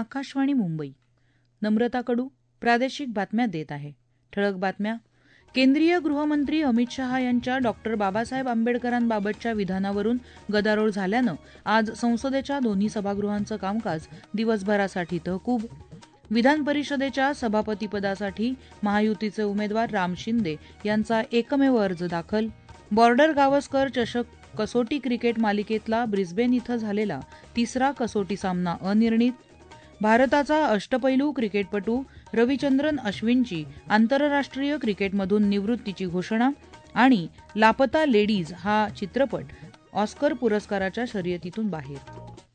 आकाशवाणी मुंबई. नम्रता कडू प्रादेशिक बातम्या देत आहे. ठळक बातम्या. केंद्रीय गृहमंत्री अमित शहा यांच्या डॉक्टर बाबासाहेब आंबेडकरांबाबतच्या विधानावरून गदारोळ झाल्यानं आज संसदेच्या दोन्ही सभागृहांचं कामकाज दिवसभरासाठी तहकूब. विधान परिषदेच्या सभापतीपदासाठी महायुतीचे उमेदवार राम शिंदे यांचा एकमेव अर्ज दाखल. बॉर्डर गावस्कर चषक कसोटी क्रिकेट मालिकेतला ब्रिस्बेन इथं झालेला तिसरा कसोटी सामना अनिर्णित. भारताचा अष्टपैलू क्रिकेटपटू रविचंद्रन अश्विनची आंतरराष्ट्रीय क्रिकेटमधून निवृत्तीची घोषणा. आणि लापता लेडीज हा चित्रपट ऑस्कर पुरस्काराच्या शर्यतीतून बाहेर.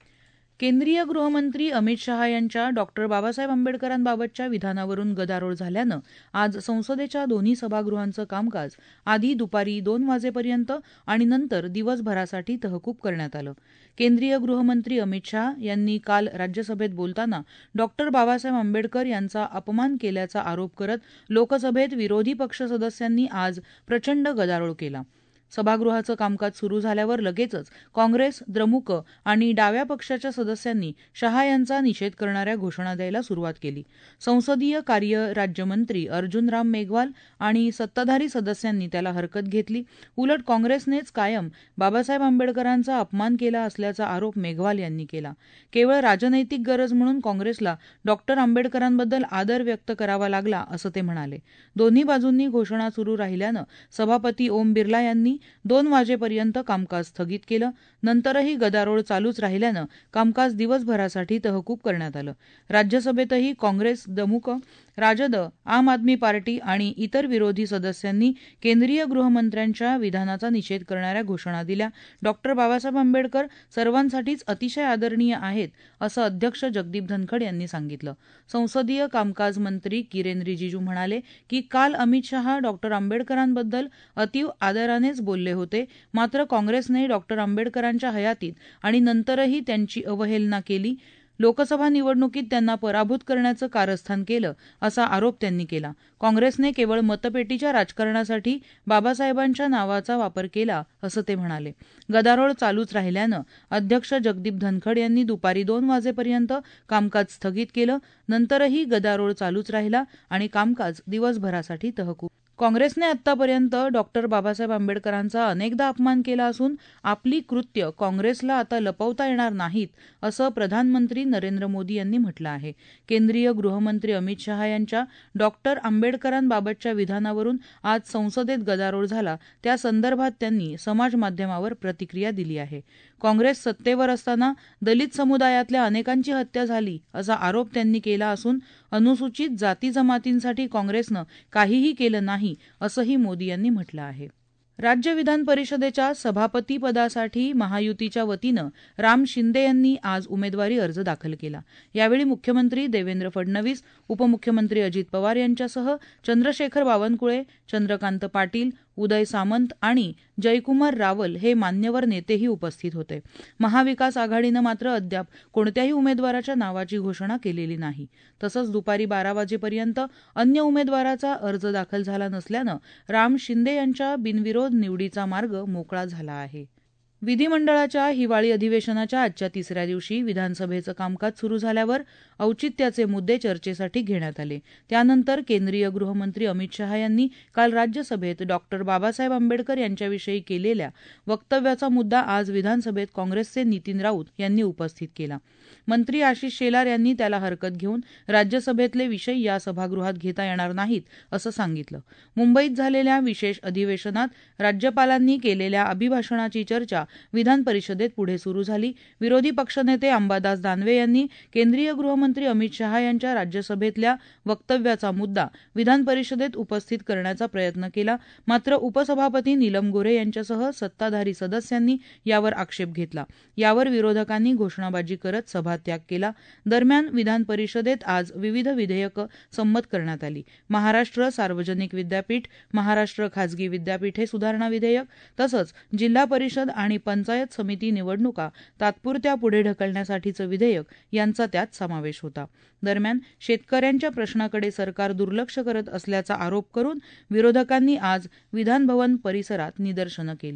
केंद्रीय गृहमंत्री अमित शहा यांच्या डॉक्टर बाबासाहेब आंबेडकरांबाबतच्या विधानावरून गदारोळ झाल्यानं आज संसदेच्या दोन्ही सभागृहांचं कामकाज आधी दुपारी 2 वाजेपर्यंत आणि नंतर दिवसभरासाठी तहकूब करण्यात आलं. केंद्रीय गृहमंत्री अमित शहा यांनी काल राज्यसभेत बोलताना डॉक्टर बाबासाहेब आंबेडकर यांचा अपमान केल्याचा आरोप करत लोकसभेत विरोधी पक्ष सदस्यांनी आज प्रचंड गदारोळ केला. सभागृहाचं कामकाज सुरू झाल्यावर लगेचच काँग्रेस, द्रमुक आणि डाव्या पक्षाच्या सदस्यांनी शहा यांचा निषेध करणाऱ्या घोषणा द्यायला सुरुवात केली. संसदीय कार्य राज्यमंत्री अर्जुन राम मेघवाल आणि सत्ताधारी सदस्यांनी त्याला हरकत घेतली. उलट काँग्रेसनेच कायम बाबासाहेब आंबेडकरांचा अपमान केला असल्याचा आरोप मेघवाल यांनी केला. केवळ राजनैतिक गरज म्हणून काँग्रेसला डॉक्टर आंबेडकरांबद्दल आदर व्यक्त करावा लागला असं ते म्हणाले. दोन्ही बाजूंनी घोषणा सुरू राहिल्यानं सभापती ओम बिर्ला यांनी 2 वाजेपर्यंत कामकाज स्थगित केलं. नंतरही गदारोळ चालूच राहिल्यानं कामकाज दिवसभरासाठी तहकूब करण्यात आलं. राज्यसभेतही काँग्रेस, द्रमुक, राजद, आम आदमी पार्टी आणि इतर विरोधी सदस्यांनी केंद्रीय गृहमंत्र्यांच्या विधानाचा निषेध करणाऱ्या घोषणा दिल्या. डॉक्टर बाबासाहेब आंबेडकर सर्वांसाठीच अतिशय आदरणीय आहेत असं अध्यक्ष जगदीप धनखड यांनी सांगितलं. संसदीय कामकाज मंत्री किरेन रिजिजू म्हणाले की काल अमित शहा डॉक्टर आंबेडकरांबद्दल अतीव आदरानेच बोलले होते. मात्र काँग्रेसने डॉक्टर आंबेडकरांच्या हयातीत आणि नंतरही त्यांची अवहेलना केली. लोकसभा निवडणुकीत त्यांना पराभूत करण्याचं कारस्थान केलं असा आरोप त्यांनी केला. काँग्रेसने केवळ मतपेटीच्या राजकारणासाठी बाबासाहेबांच्या नावाचा वापर केला असं ते म्हणाले. गदारोळ चालूच राहिल्यानं अध्यक्ष जगदीप धनखड यांनी दुपारी 2 वाजेपर्यंत कामकाज स्थगित केलं. नंतरही गदारोळ चालूच राहिला आणि कामकाज दिवसभरासाठी तहकूब. काँग्रेसने आतापर्यंत डॉक्टर बाबासाहेब आंबेडकरांचा अनेकदा अपमान केला असून आपली कृत्य काँग्रेसला आता लपवता येणार नाहीत असं प्रधानमंत्री नरेंद्र मोदी यांनी म्हटलं आहे. केंद्रीय गृहमंत्री अमित शहा यांच्या डॉक्टर आंबेडकरांबाबतच्या विधानावरून आज संसदेत गदारोळ झाला त्या संदर्भात त्यांनी समाजमाध्यमावर प्रतिक्रिया दिली आहे. काँग्रेस सत्तेवर असताना दलित समुदायातल्या अनेकांची हत्या झाली असा आरोप त्यांनी केला असून अनुसूचित जाती जमातींसाठी काँग्रेसनं काहीही केलं नाही असंही मोदी यांनी म्हटलं आहे. राज्य विधान परिषदेच्या सभापतीपदासाठी महायुतीच्या वतीनं राम शिंदे यांनी आज उमेदवारी अर्ज दाखल केला. यावेळी मुख्यमंत्री देवेंद्र फडणवीस, उपमुख्यमंत्री अजित पवार यांच्यासह चंद्रशेखर बावनकुळे, चंद्रकांत पाटील, उदय सामंत आणि जयकुमार रावल हे मान्यवर नेतेही उपस्थित होते. महाविकास आघाडीनं मात्र अद्याप कोणत्याही उमेदवाराच्या नावाची घोषणा केलेली नाही. तसंच दुपारी 12 वाजेपर्यंत अन्य उमेदवाराचा अर्ज दाखल झाला नसल्यानं राम शिंदे यांच्या बिनविरोध निवडीचा मार्ग मोकळा झाला आहे. विधिमंडळाच्या हिवाळी अधिवेशनाच्या आजच्या 3ऱ्या दिवशी विधानसभेचं कामकाज सुरू झाल्यावर औचित्याचे मुद्दे चर्चेसाठी घेण्यात आले. त्यानंतर केंद्रीय गृहमंत्री अमित शहा यांनी काल राज्यसभेत डॉक्टर बाबासाहेब आंबेडकर यांच्याविषयी केलेल्या वक्तव्याचा मुद्दा आज विधानसभेत काँग्रेसचे नितीन राऊत यांनी उपस्थित केला. मंत्री आशिष शेलार यांनी त्याला हरकत घेऊन राज्यसभेतले विषय या सभागृहात घेता येणार नाहीत असं सांगितलं. मुंबईत झालेल्या विशेष अधिवेशनात राज्यपालांनी केलेल्या अभिभाषणाची चर्चा विधान परिषदेत पुढे सुरू झाली. विरोधी पक्षनेते अंबादास दानवे यांनी केंद्रीय गृहमंत्री अमित शहा यांच्या राज्यसभेतल्या वक्तव्याचा मुद्दा विधान परिषदेत उपस्थित करण्याचा प्रयत्न केला. मात्र उपसभापती नीलम गोऱ्हे यांच्यासह सत्ताधारी सदस्यांनी यावर आक्षेप घेतला. यावर विरोधकांनी घोषणाबाजी करत सभात्याग केला. दरम्यान विधान परिषदेत आज विविध विधेयकं संमत करण्यात आली. महाराष्ट्र सार्वजनिक विद्यापीठ, महाराष्ट्र खाजगी विद्यापीठे सुधारणा विधेयक तसंच जिल्हा परिषद आणि पंचायत समिती निवडणुका तात्पुरत्या पुढे ढकलण्यासाठीचं विधेयक यांचा त्यात समावेश होता. दरम्यान शेतकऱ्यांच्या प्रश्नाकडे सरकार दुर्लक्ष करत असल्याचा आरोप करून विरोधकांनी आज विधानभवन परिसरात निदर्शनं केली.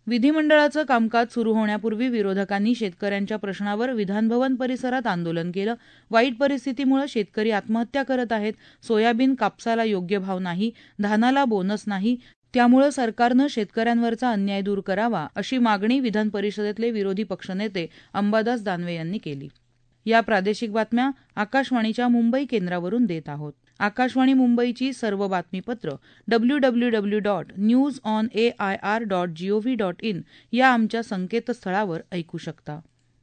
विधिमंडळाचं कामकाज सुरू होण्यापूर्वी विरोधकांनी शेतकऱ्यांच्या प्रश्नावर विधानभवन परिसरात आंदोलन केलं. वाईट परिस्थितीमुळे शेतकरी आत्महत्या करत आहेत. सोयाबीन कापसाला योग्य भाव नाही, धानाला बोनस नाही, त्यामुळे सरकारनं शेतकऱ्यांवरचा अन्याय दूर करावा, अशी मागणी विधान परिषदेतले विरोधी पक्षनेते अंबादास दानवे यांनी केली. या प्रादेशिक बातम्या आकाशवाणीच्या मुंबई केंद्रावरून देत आहोत. आकाशवाणी मुंबईची सर्व बातमीपत्र www.newsonair.gov.in या आमच्या संकेतस्थळावर ऐकू शकता.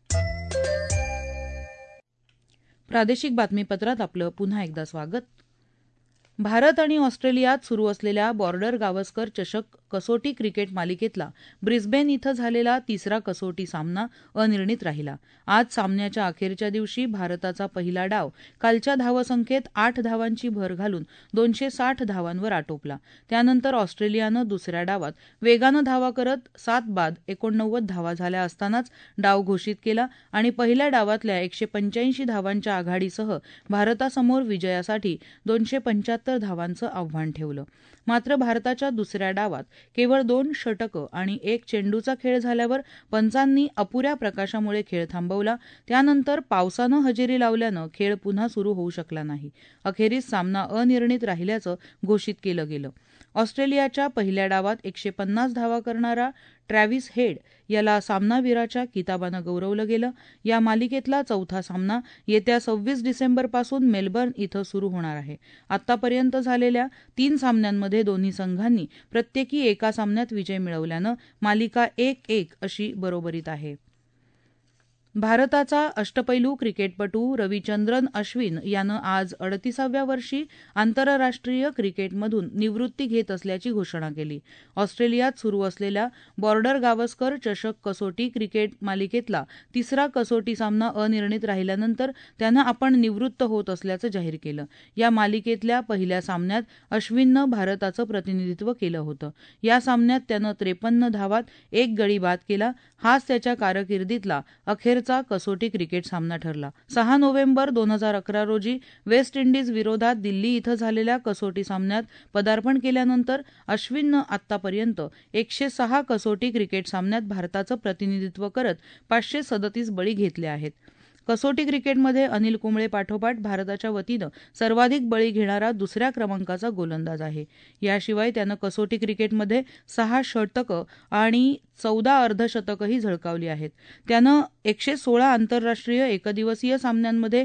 प्रादेशिक बातमीपत्रात आपलं पुन्हा एकदा स्वागत. भारत आणि ऑस्ट्रेलियात सुरू असलेल्या बॉर्डर गावस्कर चषक कसोटी क्रिकेट मालिकेतला ब्रिस्बेन इथं झालेला तिसरा कसोटी सामना अनिर्णित राहिला. आज सामन्याच्या अखेरच्या दिवशी भारताचा पहिला डाव कालच्या धावसंख्येत 8 धावांची भर घालून 260 धावांवर आटोपला. त्यानंतर ऑस्ट्रेलियानं दुसऱ्या डावात वेगानं धावा करत 7 बाद 89 धावा झाल्या असतानाच डाव घोषित केला आणि पहिल्या डावातल्या 185 धावांच्या आघाडीसह भारतासमोर विजयासाठी 275 धावांचं आव्हान ठेवलं. मात्र भारताच्या दुसऱ्या डावात केवळ 2 षटकं आणि 1 चेंडूचा खेळ झाल्यावर पंचांनी अपुऱ्या प्रकाशामुळे खेळ थांबवला. त्यानंतर पावसानं हजेरी लावल्यानं खेळ पुन्हा सुरू होऊ शकला नाही. अखेरीस सामना अनिर्णित राहिल्याचं घोषित केलं गेलं. ऑस्ट्रेलियाच्या पहिल्या डावात 150 धावा करणारा ट्रॅव्हिस हेड याला सामनावीराच्या किताबानं गौरवलं गेलं. या मालिकेतला चौथा सामना येत्या 26 डिसेंबरपासून मेलबर्न इथं सुरू होणार आहे. आतापर्यंत झालेल्या 3 सामन्यांमध्ये दोन्ही संघांनी प्रत्येकी एका सामन्यात विजय मिळवल्यानं मालिका 1-1 अशी बरोबरीत आहे. भारताचा अष्टपैलू क्रिकेटपटू रविचंद्रन अश्विन यानं आज 38व्या वर्षी आंतरराष्ट्रीय क्रिकेटमधून निवृत्ती घेत असल्याची घोषणा केली. ऑस्ट्रेलियात सुरू असलेल्या बॉर्डर गावस्कर चषक कसोटी क्रिकेट मालिकेतला तिसरा कसोटी सामना अनिर्णित राहिल्यानंतर त्यानं आपण निवृत्त होत असल्याचं जाहीर केलं. या मालिकेतल्या पहिल्या सामन्यात अश्विननं भारताचं प्रतिनिधित्व केलं होतं. या सामन्यात त्यानं 53 धावात 1 गडी बाद केला. हाच त्याच्या कारकिर्दीतला अखेरचा कसोटी क्रिकेट सामना ठरला. 6 नोव्हेंबर 2011 रोजी वेस्ट इंडिज विरोधात दिल्ली इथं झालेल्या कसोटी सामन्यात पदार्पण केल्यानंतर अश्विननं आतापर्यंत 106 कसोटी क्रिकेट सामन्यात भारताचं प्रतिनिधित्व करत 537 बळी घेतले आहेत. कसोटी क्रिकेटमध्ये अनिल कुंबळे पाठोपाठ भारताच्या वतीनं सर्वाधिक बळी घेणारा दुसऱ्या क्रमांकाचा गोलंदाज आहे. याशिवाय त्यानं कसोटी क्रिकेटमध्ये 6 षटकं आणि 14 अर्धशतकंही झळकावली आहेत. त्यानं 116 आंतरराष्ट्रीय एकदिवसीय सामन्यांमध्ये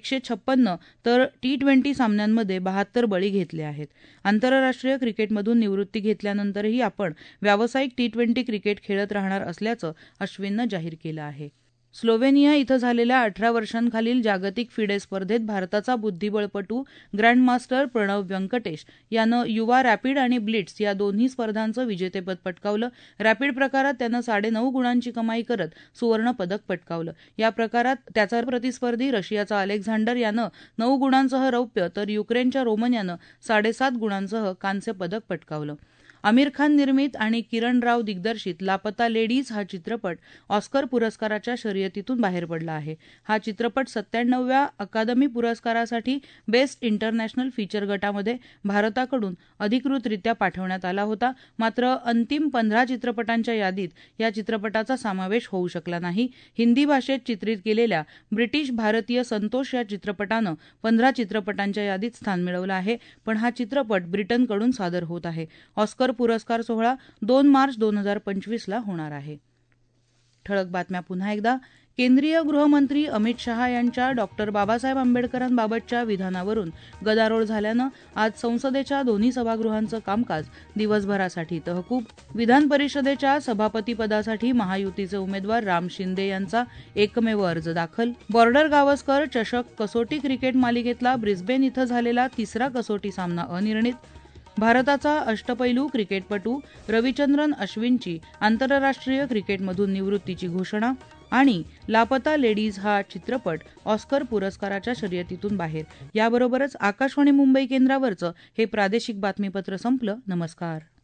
156 तर T20 सामन्यांमध्ये 72 बळी घेतले आहेत. आंतरराष्ट्रीय क्रिकेटमधून निवृत्ती घेतल्यानंतरही आपण व्यावसायिक T20 क्रिकेट खेळत राहणार असल्याचं अश्विननं जाहीर केलं आहे. स्लोवेनिया इथं झालेल्या 18 वर्षांखालील जागतिक फिडे स्पर्धेत भारताचा बुद्धिबळपटू ग्रँडमास्टर प्रणव व्यंकटेश यानं युवा रॅपिड आणि ब्लिट्स या दोन्ही स्पर्धांचं विजेतेपद पटकावलं. रॅपिड प्रकारात त्यानं 9.5 गुणांची कमाई करत सुवर्ण पदक पटकावलं. या प्रकारात त्याचा प्रतिस्पर्धी रशियाचा अलेक्झांडर यानं 9 गुणांसह रौप्य तर युक्रेनच्या रोमन यानं 7.5 गुणांसह कांस्य पदक पटकावलं. आमिर खान निर्मित आणि किरण राव दिग्दर्शित लापता लेडीज हा चित्रपट ऑस्कर पुरस्काराच्या शर्यतीतून बाहेर पडला आहे. हा चित्रपट 97व्या अकादमी पुरस्कारासाठी बेस्ट इंटरनॅशनल फीचर गटामध्ये भारताकडून अधिकृतरित्या पाठवण्यात आला होता. मात्र अंतिम 15 चित्रपटांच्या यादीत या चित्रपटाचा समावेश होऊ शकला नाही. हिंदी भाषेत चित्रित केलेल्या ब्रिटिश भारतीय संतोष या चित्रपटानं 15 चित्रपटांच्या यादीत स्थान मिळवलं आहे. पण हा चित्रपट ब्रिटनकडून सादर होत आहे. ऑस्कर पुरस्कार सोहळा 2 मार्च 2025 ला होणार आहे. ठळक बातम्या पुन्हा एकदा. केंद्रीय गृहमंत्री अमित शहा यांच्या डॉक्टर बाबासाहेब आंबेडकरांबाबतच्या विधानावरून गदारोळ झाल्यानं आज संसदेच्या दोन्ही सभागृहांचं कामकाज दिवसभरासाठी तहकूब. विधान परिषदेच्या सभापतीपदासाठी महायुतीचे उमेदवार राम शिंदे यांचा एकमेव अर्ज दाखल. बॉर्डर गावस्कर चषक कसोटी क्रिकेट मालिकेतला ब्रिस्बेन इथं झालेला तिसरा कसोटी सामना अनिर्णित. भारताचा अष्टपैलू क्रिकेटपटू रविचंद्रन अश्विनची आंतरराष्ट्रीय क्रिकेटमधून निवृत्तीची घोषणा आणि लापता लेडीज हा चित्रपट ऑस्कर पुरस्काराच्या शर्यतीतून बाहेर. याबरोबरच आकाशवाणी मुंबई केंद्रावरचं हे प्रादेशिक बातमीपत्र संपलं. नमस्कार.